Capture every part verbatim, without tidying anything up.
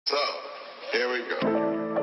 So, here we go.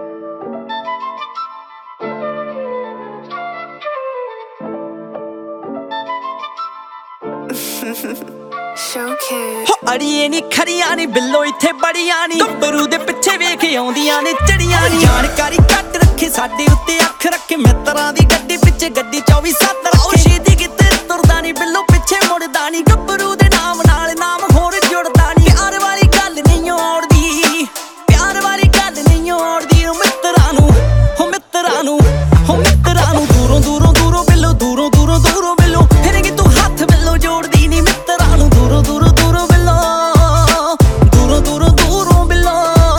Showcase. ਹੋ ਅੜੀਏ ਨੀ ਖਰੀਆਂ ਨੀ ਬਿੱਲੋ ਇੱਥੇ ਬੜੀਆਂ ਨੀ ਗੱਭਰੂ ਦੇ ਪਿੱਛੇ ਵੇਖ ਆਉਂਦੀਆਂ ਨੇ ਚੜੀਆਂ ਨੀ ਜਾਣਕਾਰੀ ਕੱਟ ਰੱਖੇ ਸਾਡੇ ਉੱਤੇ ਅੱਖ ਰੱਖੇ ਮਿੱਤਰਾਂ ਦੀ ਗੱਡੀ ਪਿੱਛੇ ਗੱਡੀ ਚੌਵੀ ਸੱਤ ਰੱਖੇ ਸ਼ੀਦੀ ਕਿਤੇ ਤੁਰਦਾ ਨੀ ਬਿੱਲੋ ਪਿੱਛੇ ਮੁੜਦਾ ਨੀ ਗੱਭਰੂ ਦੇ ਨਾਮ ਨਾਲ ਨਾਮ ਹੋਰ ਜੁੜਦਾ ਨੀ ਪਿਆਰ ਵਾਲੀ ਗੱਲ ਨਹੀਂ ਔੜਦੀ ਪਿਆਰ ਵਾਲੀ ਗੱਲ ਨਹੀਂ ਔੜਦੀ ਉਹ ਮਿੱਤਰਾਂ ਨੂੰ ਹੋ ਮਿੱਤਰਾਂ ਨੂੰ ਹੋ ਮਿੱਤਰਾਂ ਨੂੰ ਦੂਰੋਂ ਦੂਰੋਂ ਦੂਰੋਂ ਬਿੱਲੋ ਦੂਰੋਂ ਦੂਰੋਂ ਦੂਰੋਂ ਬਿੱਲੋ ਫਿਰ ਕਿ ਤੂੰ ਹੱਥ ਬਿੱਲੋ ਜੋੜਦੀ ਨੀ ਮਿੱਤਰਾਂ ਨੂੰ ਦੂਰੋਂ ਦੂਰੋਂ ਦੂਰੋਂ ਬਿੱਲੋ ਦੂਰੋਂ ਦੂਰੋਂ ਦੂਰੋਂ ਬਿੱਲੋ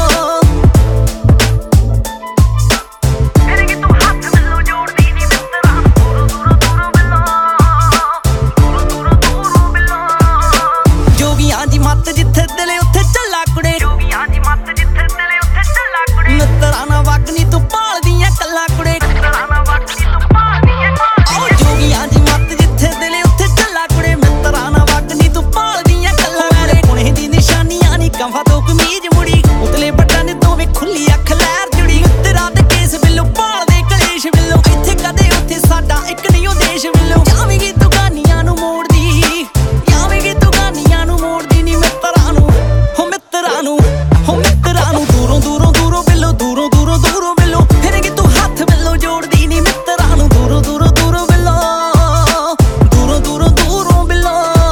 ਫਿਰ ਕਿ ਤੂੰ ਹੱਥ ਬਿੱਲੋ ਜੋੜਦੀ ਨੀ ਮਿੱਤਰਾਂ ਨੂੰ ਦੂਰੋਂ ਦੂਰੋਂ ਦੂਰੋਂ ਬਿੱਲੋ ਦੂਰੋਂ ਦੂਰੋਂ ਦੂਰੋਂ ਬਿੱਲੋ ਜੋਗੀਆਂ ਦੀ ਮੱਤ ਜਿੱਥੇ ਦਿਲੇ ਉੱਥੇ ਚੱਲਾ ਕੁੜੇ ਜੋਗੀਆਂ ਦੀ ਮੱਤ ਜਿੱਥੇ ਦਿਲੇ ਉੱਥੇ ਚੱਲਾ ਕੁੜੇ ਮਿੱਤਰਾਂ ਨਾਲ ਵਗ ਨੀ ਤੂੰ ਭਾਲਦੀਆਂ ਕੱਲਾ ਕੁੜੇ ਮਿੱਤਰਾਂ ਨਾਲ ਵਗ ਨੀ ਤੂੰ ਭਾਲਦੀਆਂ ਕੱਲਾ ਜੋਗੀਆਂ ਦੀ ਮੱਤ ਜਿੱਥੇ ਦਿਲੇ ਉੱਥੇ ਚੱਲਾ ਕੁੜੇ ਮਿੱਤਰਾਂ ਨਾਲ ਵਗ ਨੀ ਤੂੰ ਭਾਲਦੀਆਂ ਕੱਲਾ ਮੇਰੇ ਗੁਣੇ ਦੀ ਨਿਸ਼ਾਨੀਆਂ ਨੀ ਕੰਫਾ ਤੋਂ ਕਮੀਜ਼ ਮੁੜੀ ਉਤਲੇ ਬੱਟਾਂ ਨੇ ਦੋਵੇਂ ਖੁੱਲੀ ਅੱਖ ਲਹਿਰ ਜੁੜੀ ਮਿੱਤਰਾਂ ਦੇ ਕੇਸ ਬਿੱਲੋ ਭਾਲਦੇ ਕਲੇਸ਼ ਬਿੱਲੋ ਇੱਥੇ ਕਦੇ ਉੱਥੇ ਸਾਡਾ ਇੱਕ ਨਹੀਂ ਉਹ ਦੇਸ਼ ਬਿੱਲੋ ਜਾਵੇਂਗੀ ਤੂੰ ਗਾਨੀਆਂ ਨੂੰ ਮੋੜਦੀ ਜਾਵੇਂਗੀ ਤੂੰ ਗਾਨੀਆਂ ਨੂੰ ਮੋੜਦੀ ਨੀ ਮਿੱਤਰਾਂ ਨੂੰ ਹੋ ਮਿੱਤਰਾਂ ਨੂੰ ਹੋ ਮਿੱਤਰਾਂ ਨੂੰ ਦੂਰੋਂ ਦੂਰੋਂ ਦੂਰੋਂ ਬਿੱਲੋ ਦੂਰੋਂ ਦੂਰੋਂ ਦੂਰੋਂ ਬਿੱਲੋ ਫਿਰ ਕਿ ਤੂੰ ਹੱਥ ਬਿੱਲੋ ਜੋੜਦੀ ਨੀ ਮਿੱਤਰਾਂ ਨੂੰ ਦੂਰੋਂ ਦੂਰੋਂ ਦੂਰੋਂ ਬਿੱਲੋ ਦੂਰੋਂ ਦੂਰੋਂ ਦੂਰੋਂ ਬਿੱਲੋ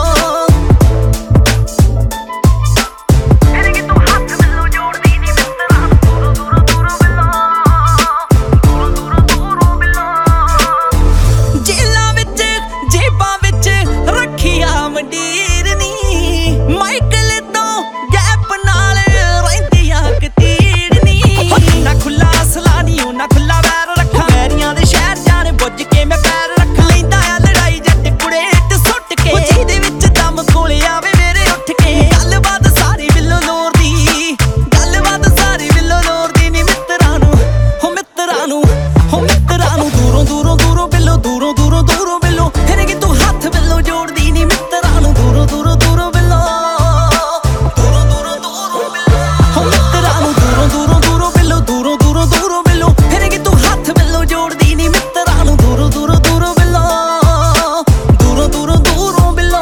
ਫਿਰ ਕਿ ਤੂੰ ਹੱਥ ਬਿੱਲੋ ਜੋੜਦੀ ਨੀ ਮਿੱਤਰਾਂ ਨੂੰ ਦੂਰੋਂ ਦੂਰੋਂ ਦੂਰੋਂ ਬਿੱਲੋ ਦੂਰੋਂ ਦੂਰੋਂ ਦੂਰੋਂ ਬਿੱਲੋ ਜੇਲਾਂ ਵਿੱਚ ਜੇਬਾਂ ਵਿੱਚ ਰੱਖਿਆ ਮੰਡੀਰ ਨੀ ਮਾਈਕਲ ਤੋਂ ਗੈਪ ਨਾਲ ਰਹਿੰਦੀਆਂ ਕਤੀੜ ਨੀ ਨਾ ਖੁੱਲਾ ਅਸਲਾ ਨੀ ਉਹ ਨਾ ਖੁੱਲਾ ਵੈਰ ਰੱਖਾਂ ਵੈਰੀਆਂ ਦੇ ਸ਼ਹਿਰ ਜਾਣੇ ਬੁੱਝ ਕੇ ਮੈਂ ਪੈਰ ਰੱਖ ਲੈਂਦਾ ਆ ਲੜਾਈ ਜੱਟ ਕੁੜੇ ਇੱਟ ਸੁੱਟ ਕੇ ਉਹ ਜਿਹਦੇ ਵਿੱਚ ਦਮ ਕੋਲੇ ਆਵੇ ਮੇਰੇ ਉੱਠ ਕੇ ਗੱਲਬਾਤ ਸਾਰੀ ਬਿੱਲੋ ਲੋਰ ਦੀ ਗੱਲਬਾਤ ਸਾਰੀ ਬਿੱਲੋ ਲੋਰ ਦੀ ਨੀ ਮਿੱਤਰਾਂ ਨੂੰ ਹੋ ਮਿੱਤਰਾਂ ਨੂੰ ਹੋ ਮਿੱਤਰਾਂ ਨੂੰ ਦੂਰੋਂ ਦੂਰੋਂ ਦੂਰੋਂ ਬਿੱਲੋ ਦੂਰੋਂ ਦੂਰੋਂ ਦੂਰੋਂ ਬਿੱਲੋ ਫਿਰ ਕਿ ਤੂੰ ਹੱਥ ਬਿੱਲੋ ਜੋੜਦੀ ਨੀ ਮਿੱਤਰਾਂ ਨੂੰ ਦੂਰੋਂ ਦੂਰੋਂ ਦੂਰੋਂ ਬਿੱਲੋ ਦੂਰੋਂ ਦੂਰੋਂ ਦੂਰੋਂ ਬਿੱਲੋ ਹੋ ਮਿੱਤਰਾਂ ਨੂੰ ਦੂਰੋਂ ਦੂਰੋਂ ਦੂਰੋਂ ਬਿੱਲੋ ਦੂਰੋਂ ਦੂਰੋਂ ਦੂਰੋਂ ਬਿੱਲੋ ਫਿਰ ਕਿ ਤੂੰ ਹੱਥ ਬਿੱਲੋ ਜੋੜਦੀ ਨੀ ਮਿੱਤਰਾਂ ਨੂੰ ਦੂਰੋਂ ਦੂਰੋਂ ਦੂਰੋਂ ਬਿੱਲੋ ਦੂਰੋਂ ਦੂਰੋਂ ਦੂਰੋਂ ਬਿੱਲੋ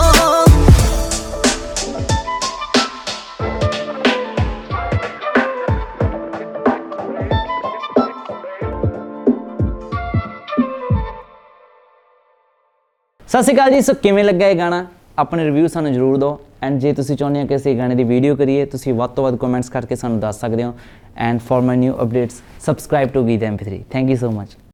ਸਤਿ ਸ਼੍ਰੀ ਅਕਾਲ ਜੀ। ਸੋ ਕਿਵੇਂ ਲੱਗਾ ਇਹ ਗਾਣਾ? ਆਪਣੇ ਰਿਵਿਊ ਸਾਨੂੰ ਜ਼ਰੂਰ ਦਿਓ ਐਂਡ ਜੇ ਤੁਸੀਂ ਚਾਹੁੰਦੇ ਹੋ ਕਿ ਅਸੀਂ ਗਾਣੇ ਦੀ ਵੀਡੀਓ ਕਰੀਏ ਤੁਸੀਂ ਵੱਧ ਤੋਂ ਵੱਧ ਕਮੈਂਟਸ ਕਰਕੇ ਸਾਨੂੰ ਦੱਸ ਸਕਦੇ ਹੋ and for my new updates subscribe to Geet M P three. Thank you so much.